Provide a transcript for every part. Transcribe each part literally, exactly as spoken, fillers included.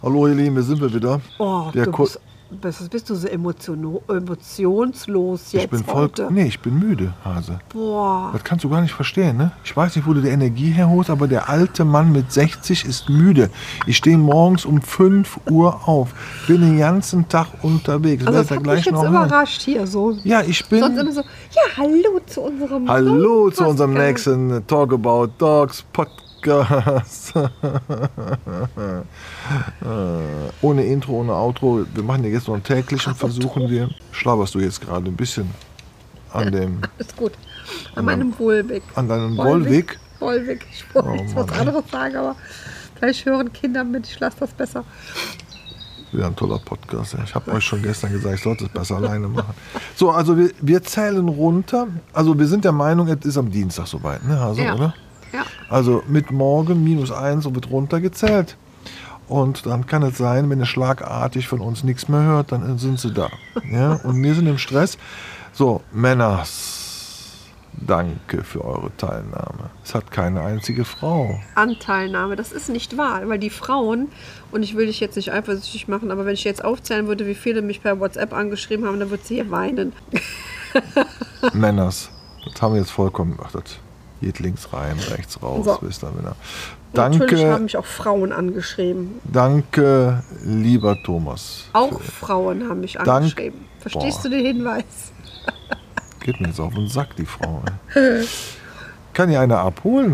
Hallo ihr Lieben, hier sind wir wieder. Oh, Der du Ko- bist, bist, bist du so emotion, emotionslos jetzt ich bin voll, heute? nee, ich bin müde, Hase. Boah, Das kannst du gar nicht verstehen, ne? Ich weiß nicht, wo du die Energie herholst, aber der alte Mann mit sechzig ist müde. Ich stehe morgens um fünf Uhr auf, bin den ganzen Tag unterwegs. also Werdet das ihr hat gleich mich jetzt noch hören. überrascht hier so. Ja, ich bin... Sonst immer so, ja, hallo zu unserem Hallo zu unserem Podcast. nächsten Talk About Dogs Podcast. Äh, ohne Intro, ohne Outro. Wir machen ja jetzt noch einen täglichen, versuchen wir. Schlaberst du jetzt gerade ein bisschen an dem, Ist gut. An meinem Wohlweg. an deinem Wollweg? Wollweg. Ich wollte Oh, jetzt was Mann. anderes sagen, aber vielleicht hören Kinder mit. Ich lasse das besser. Wieder ein toller Podcast. Ich habe euch schon gestern gesagt, ich sollte es besser alleine machen. So, also wir, wir zählen runter. Also wir sind der Meinung, es ist am Dienstag soweit, ne, Hase, Ja. oder? Ja. Also mit morgen minus eins und wird runtergezählt. Und dann kann es sein, wenn ihr schlagartig von uns nichts mehr hört, dann sind sie da. Ja? Und wir sind im Stress. So, Männers, danke für eure Teilnahme. Es hat keine einzige Frau. Anteilnahme, das ist nicht wahr, weil die Frauen, und ich will dich jetzt nicht eifersüchtig machen, aber wenn ich jetzt aufzählen würde, wie viele mich per WhatsApp angeschrieben haben, dann würde sie hier weinen. Männers, das haben wir jetzt vollkommen gemacht. Das geht links rein, rechts raus, So. wisst ihr, Männer. Natürlich haben Danke, mich auch Frauen angeschrieben. danke, lieber Thomas. Auch Frauen haben mich Dank- angeschrieben. Verstehst Boah. du den Hinweis? Geht mir jetzt auf den Sack, die Frau. Ey. Kann ja einer abholen?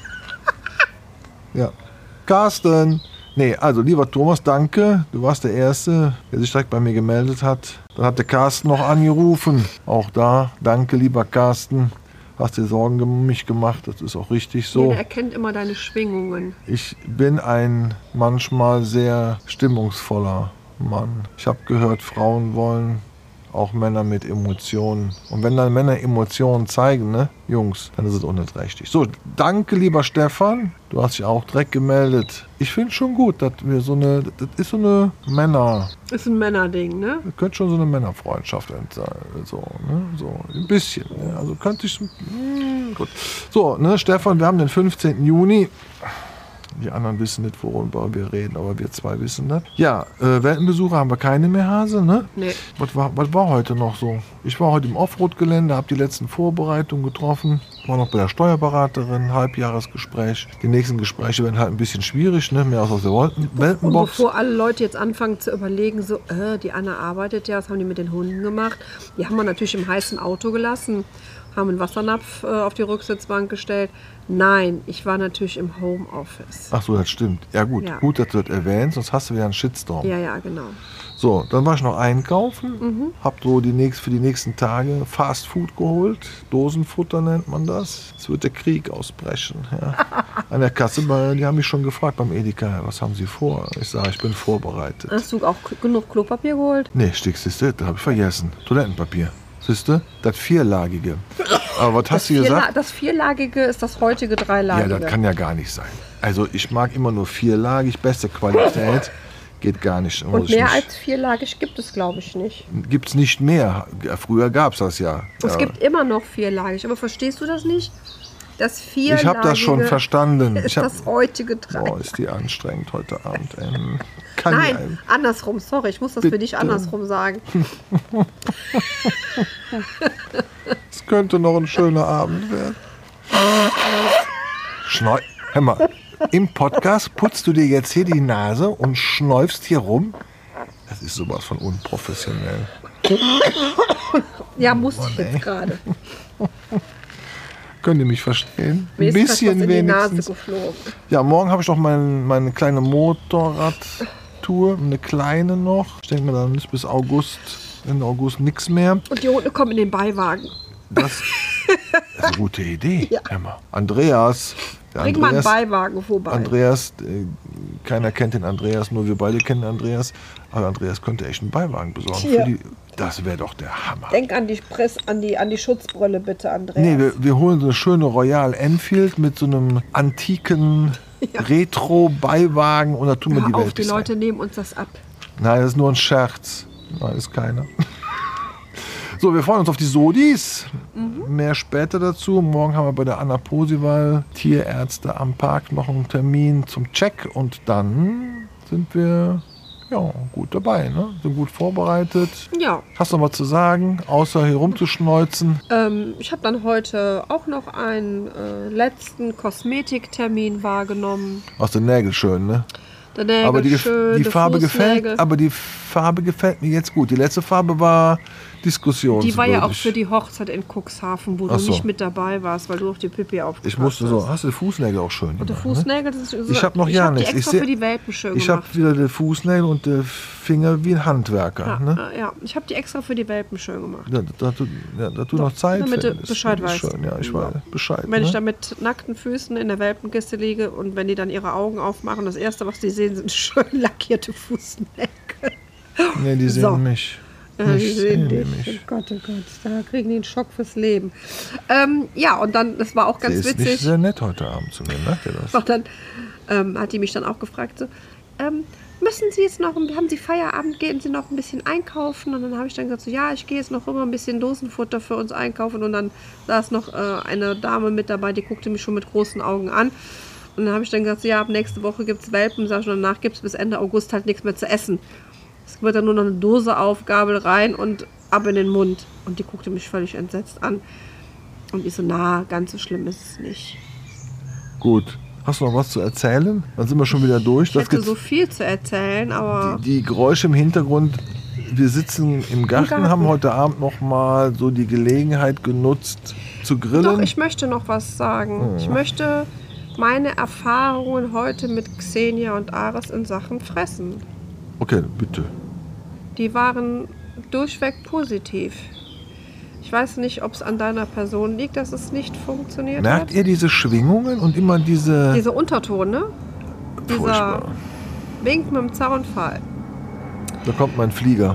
Ja. Carsten. Nee, also lieber Thomas, danke. Du warst der Erste, der sich direkt bei mir gemeldet hat. Dann hat der Carsten noch angerufen. Auch da, danke, lieber Carsten. Hast dir Sorgen um mich gemacht, das ist auch richtig so. Jeder erkennt immer deine Schwingungen. Ich bin ein manchmal sehr stimmungsvoller Mann. Ich habe gehört, Frauen wollen auch Männer mit Emotionen. Und wenn dann Männer Emotionen zeigen, ne, Jungs, dann ist es unerträglich. So, danke, lieber Stefan. Du hast dich auch direkt gemeldet. Ich finde schon gut, dass wir so eine, das ist so eine Männer, Ist ein Männerding, ne? das könnte schon so eine Männerfreundschaft sein. So, ne, so ein bisschen. Ne? Also könnte ich, mm, gut. So, ne, Stefan, wir haben den fünfzehnten Juni. Die anderen wissen nicht, worüber wir reden, aber wir zwei wissen das. Ja, äh, Weltenbesucher haben wir keine mehr, Hase, ne? Nee. Was war, was war heute noch so? Ich war heute im Offroad-Gelände, habe die letzten Vorbereitungen getroffen, war noch bei der Steuerberaterin, Halbjahresgespräch. Die nächsten Gespräche werden halt ein bisschen schwierig, ne? Mehr aus der Welten- Und Weltenbox. bevor alle Leute jetzt anfangen zu überlegen, so, äh, die Anna arbeitet ja, was haben die mit den Hunden gemacht? Die haben wir natürlich im heißen Auto gelassen, haben einen Wassernapf äh, auf die Rücksitzbank gestellt. Nein, ich war natürlich im Homeoffice. Ach so, das stimmt. Ja gut, Ja. gut, dass du das erwähnst, sonst hast du wieder einen Shitstorm. Ja, ja, genau. So, dann war ich noch einkaufen, hab so die nächst, für die nächsten Tage Fast Food geholt. Dosenfutter nennt man das. Es wird der Krieg ausbrechen. Ja. An der Kasse, bei- die haben mich schon gefragt beim Edeka, was haben sie vor? Ich sage, ich bin vorbereitet. Hast du auch k- genug Klopapier geholt? Nee, Stick, siehste, das habe ich vergessen. Toilettenpapier. Siehste, das vierlagige. Aber was hast du Vierla gesagt? das vierlagige ist das heutige Ja, dreilagige. das kann ja gar nicht sein. Also ich mag immer nur vierlagig, beste Qualität. Geht gar nicht. muss Und ich mehr nicht. als vierlagig gibt es, glaube ich, nicht. Gibt es nicht mehr. Ja, früher gab es das ja. Es ja. gibt immer noch vierlagig. Aber verstehst du das nicht? Das vierlagige Ich habe das schon verstanden. ist Ich hab, das heutige drei. boah, ist die anstrengend heute Abend. Ähm, kann Nein, die einem- andersrum. Sorry, ich muss das für dich Bitte. andersrum sagen. Es könnte noch ein schöner Abend werden. Schneu Hör mal, im Podcast putzt du dir jetzt hier die Nase und schneufst hier rum. Das ist sowas von unprofessionell. Ja, musste ich Mann, ey. jetzt gerade. Könnt ihr mich verstehen? Mir Ein ist fast was bisschen in die Nase wenigstens. geflogen. Ja, morgen habe ich noch mein, meine kleine Motorradtour. Eine kleine noch. Ich denke mir, dann ist bis August, Ende August nichts mehr. Und die Hunde kommen in den Beiwagen. Das, das ist eine gute Idee. Ja. Emma. Andreas. Der Bring mal einen Andreas, Beiwagen vorbei. Andreas äh, keiner kennt den Andreas, nur wir beide kennen Andreas. Aber Andreas könnte echt einen Beiwagen besorgen. Ja. Für die, das wäre doch der Hammer. Denk an die, Press, an die, an die Schutzbrille bitte, Andreas. Nee, wir, wir holen so eine schöne Royal Enfield mit so einem antiken Ja. Retro-Beiwagen und da tun wir Hör die auf, Welt die rein. Leute nehmen uns das ab. Nein, das ist nur ein Scherz. Nein, ist keiner. So, wir freuen uns auf die Sodis. Mhm. Mehr später dazu. Morgen haben wir bei der Anna Posival Tierärzte am Park noch einen Termin zum Check. Und dann sind wir ja, gut dabei, ne? Sind gut vorbereitet. Ja. Hast du noch was zu sagen, außer hier rumzuschneuzen? Ähm, ich habe dann heute auch noch einen äh, letzten Kosmetiktermin wahrgenommen. Aus den Nägeln schön, ne? Der Nägel aber die, schön, die der Farbe Fußnägel. gefällt, aber die Farbe gefällt mir jetzt gut. Die letzte Farbe war diskussionswürdig. Die war ja auch für die Hochzeit in Cuxhaven, wo Ach du so. nicht mit dabei warst, weil du auf die Pipi aufgepasst Ich musste hast. so, hast du die Fußnägel auch schön Und die gemacht, ne? Fußnägel, das ist so, Ich habe noch ich ja hab die nichts. extra Ich seh- für die Welpen schön Ich habe gemacht. wieder die Fußnägel und die Finger wie ein Handwerker. Ja, Ne? äh, ja, ich habe die extra für die Welpen schön gemacht. Ja, da, du, ja, da du noch Zeit damit du findest, Bescheid das ist weißt. Schön. Ja, ich Ja. weiß Bescheid. Wenn ne? ich da mit nackten Füßen in der Welpenkiste liege und wenn die dann ihre Augen aufmachen, das Erste, was die sehen, sind schön lackierte Fußnägel. Nee, die sehen So. mich. Ja, die Nicht sehen die dich. Oh mich. Gott, oh Gott, da kriegen die einen Schock fürs Leben. Ähm, ja, und dann, das war auch Sie ganz ist nicht witzig. sehr nett heute Abend zu mir, merkt ihr das? Und dann ähm, hat die mich dann auch gefragt, so, ähm, müssen Sie jetzt noch, haben Sie Feierabend, gehen Sie noch ein bisschen einkaufen? Und dann habe ich dann gesagt, so, ja, ich gehe jetzt noch immer ein bisschen Dosenfutter für uns einkaufen. Und dann saß noch äh, eine Dame mit dabei, die guckte mich schon mit großen Augen an. Und dann habe ich dann gesagt, so, ja, ab nächste Woche gibt es Welpen, sag ich, und danach gibt es bis Ende August halt nichts mehr zu essen. Es wird dann nur noch eine Dose auf, Gabel rein und ab in den Mund. Und die guckte mich völlig entsetzt an. Und ich so, na, ganz so schlimm ist es nicht. Gut. Hast du noch was zu erzählen? Dann sind wir schon wieder durch. Ich Das hätte geht- so viel zu erzählen, aber die, die Geräusche im Hintergrund. Wir sitzen im Garten, Garten. haben heute Abend noch mal so die Gelegenheit genutzt zu grillen. doch, ich möchte noch was sagen. Oh. Ich möchte meine Erfahrungen heute mit Xenia und Ares in Sachen Fressen. Okay, bitte. Die waren durchweg positiv. Ich weiß nicht, ob es an deiner Person liegt, dass es nicht funktioniert Merkt hat. ihr diese Schwingungen und immer diese... Diese Unterton, ne? Dieser Furchtbar. Wink mit dem Zaunfall. Da kommt mein Flieger.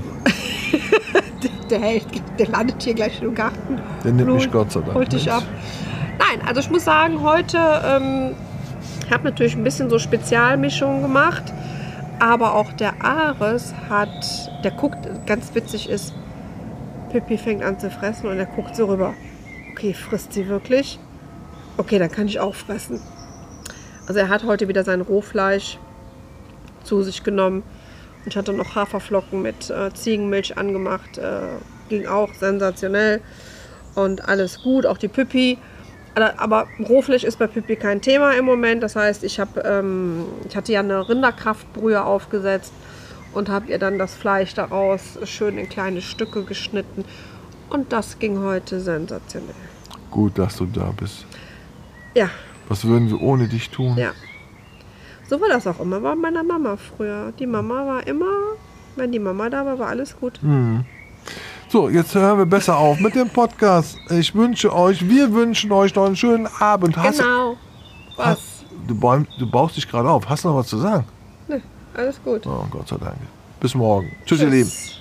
Der, hält, der landet hier gleich im Garten. Der nimmt mich Holt- Gott sei Dank Holt dich mit. ab. Nein, also ich muss sagen, heute ähm, ich habe natürlich ein bisschen so Spezialmischungen gemacht, aber auch der Ares hat, der guckt, ganz witzig ist, Pippi fängt an zu fressen und er guckt so rüber. Okay, frisst sie wirklich? Okay, dann kann ich auch fressen. Also er hat heute wieder sein Rohfleisch zu sich genommen. Und ich hatte noch Haferflocken mit äh, Ziegenmilch angemacht. Äh, ging auch sensationell. Und alles gut, auch die Pippi. Aber- Aber Rohfleisch ist bei Pippi kein Thema im Moment. Das heißt, ich, hab, ähm, ich hatte ja eine Rinderkraftbrühe aufgesetzt und habe ihr dann das Fleisch daraus schön in kleine Stücke geschnitten. Und das ging heute sensationell. Gut, dass du da bist. Ja, Was würden wir ohne dich tun? ja. So war das auch immer bei meiner Mama früher. Die Mama war immer, wenn die Mama da war, war alles gut. So, jetzt hören wir besser auf mit dem Podcast. Ich wünsche euch, wir wünschen euch noch einen schönen Abend. Hast, Genau. Was? du, bäum, du baust dich gerade auf. Hast du noch was zu sagen? Ne, alles gut. Oh, Gott sei Dank. Bis morgen. Tschüss, ihr Lieben. Tschüss.